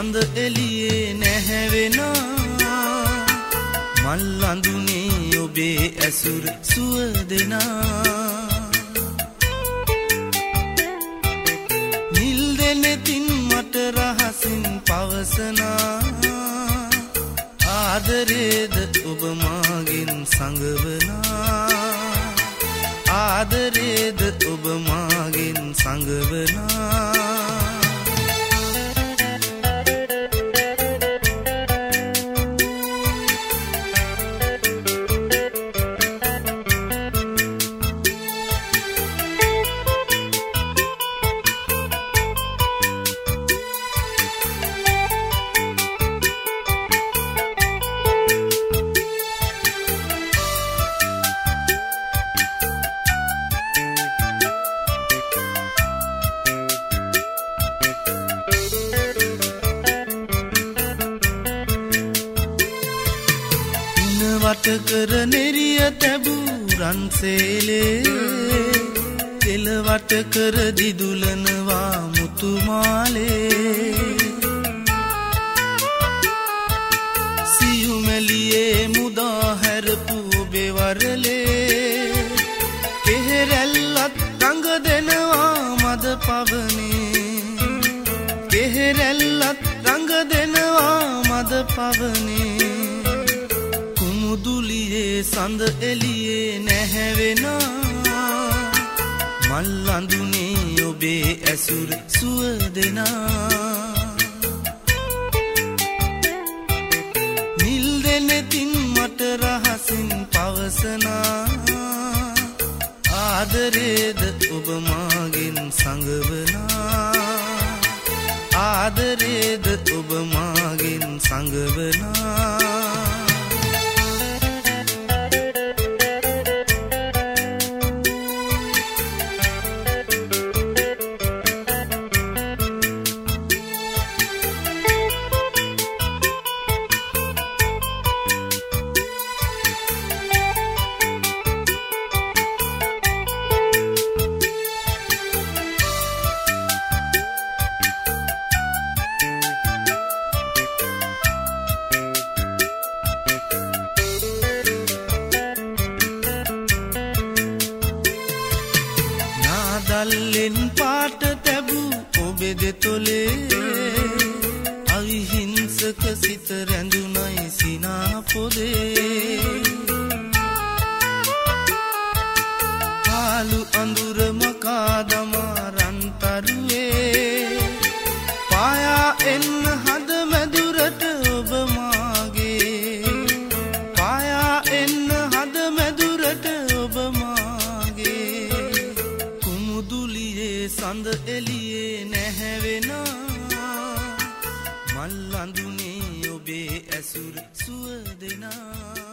සඳ එළියේ නැහැවෙනා මල් අඳුනේ ඔබේ ඇසුර සුවදෙනා නිල් දෙනෙතින් මට රහසින් පවසනා ආදරේද ඔබ මාගෙන් සංගවනා ආදරේද ඔබ මාගෙන් සංගවනා වට කර නෙරිය තැබූ රන්සේලේ තෙල වට කර දිදුලනවා මුතුමාලේ සියුමැලියේ මුදා හැරපු ඔබේ වරලේ කෙහෙරැල්ලත් රඟ දෙනවා මද පවනේ කෙහෙරැල්ලත් රඟ දෙනවා මද පවනේ මුදුලියේ සඳ එළියේ නැහැවෙනා මල් අඳුනේ ඔබේ ඇසුර සුවදෙනා නිල් දෙනෙතින් මට රහසින් පවසනා ආදරේද ඔබ මාගෙන් සංගවනා ආදරේද ඔබ මාගෙන් සංගවනා දල්ලෙන් පාට තැබූ ඔබේ දෙතොලේ අවිහිංසක සිත රැඳුනයි සිනා පොදේ පාලු අඳුර මකා දමා රන්තරුවේ පායා එන්න හද මැදුරට ඔබ මාගේ පායා එන්න හද මැදුරට ඔබ සඳ එළියේ නැහැවෙනා මල් අඳුනේ ඔබේ ඇසුර සුවදෙනා